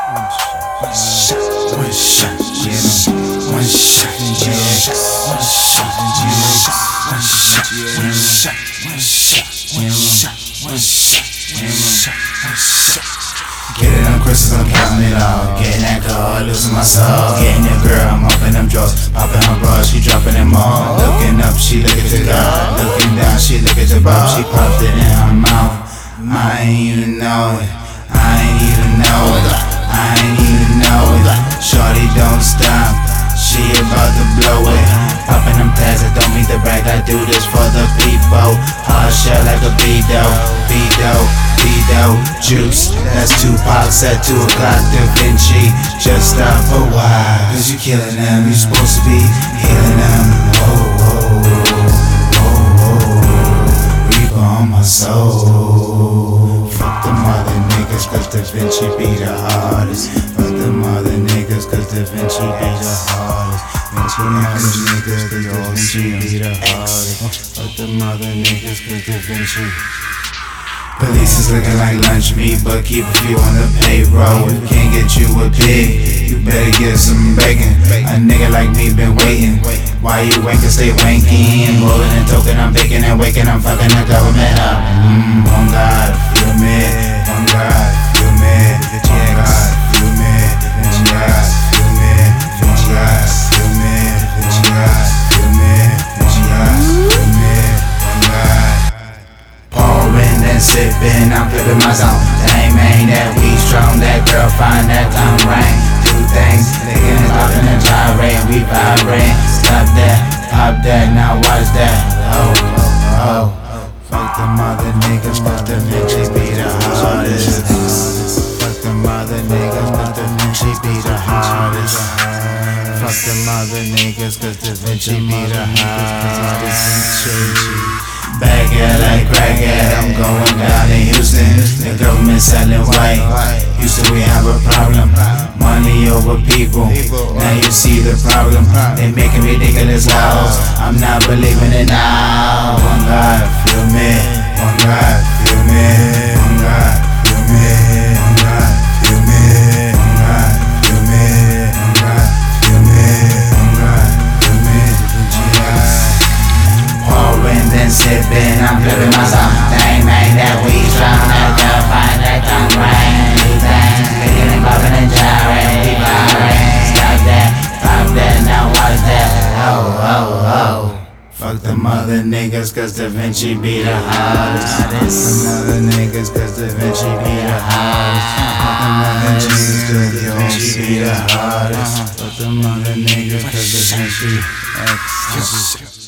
One shot, get 'em. One shot, GX. One shot, GX. One shot, one shot, one shot, one shot, one shot, one shot. Get it on crystals, I'm counting it all. Getting that car, losing my soul. Getting your girl, I'm up in them drawers. Popping her bra, she dropping them all. Looking up, she looking to God. Looking down, she looking to Bob. She popped it in her mouth. I ain't even know it. I ain't even know it. I ain't even know it. Shorty don't stop, she about to blow it. Popping them tags, I don't mean to brag, I do this for the people. Hard shell like a B-Doe, B-Doe, B-Doe. Juice, that's Tupac, at 2 o'clock, Da Vinci. Just stop a while, cause you killing them, you supposed to be healing them. Oh, oh, oh, oh, Reaper on my soul. Fuck them other niggas, cause Da Vinci be the hardest. Fuck them other niggas, cause Da Vinci be the hardest. Fuck them other niggas, cause Da Vinci be the hardest. Fuck them other niggas, cause Da Vinci. Police is looking like lunch meat, but keep a few on the payroll. If can't get you a pig, you better get some bacon. A nigga like me been waiting. Why you wanking, stay wanking. Rolling and token, I'm baking and waking, I'm fucking the government up. On God, feel me. On God, feel me. On God, feel me. On God, feel me. On God, feel me. On God, feel me. On God, feel me. On God. Pouring and sipping, I'm flipping my zone. Dang man, that weed strong, that girl fine, that tongue ring. Two things, licking and popping and gyrating, we vibrate. Stop that, pop that, now watch that. Oh, oh, oh. Fuck them other niggas, but Da Vinci be the hardest. Fuck them other niggas, but Da Vinci be the hardest. Fuck them other niggas, cause Da Vinci be the hardest. Baghead like crackhead, I'm going down in Houston. The government selling white. Houston, we have a problem. Money over people. Now you see the problem. They making ridiculous laws. I'm not believing it now. On God, feel me. On God, feel me. On God, feel me. On God, feel me. On God, feel me. On God, feel me. On God, feel me. Pouring then sipping, I'm flipping my zone. Dang man, that weed strong, that girl fine, that tongue ring. Two things, licking and popping and gyrating, we vibrate. Stop that, pop that, now watch that. Oh, oh, oh. Fuck them other niggas, cause Da Vinci be the hardest. Fuck them other niggas, cause Da Vinci be the hardest. Fuck them other niggas, cause Da Vinci be the hardest. Fuck them other niggas, cause Da Vinci.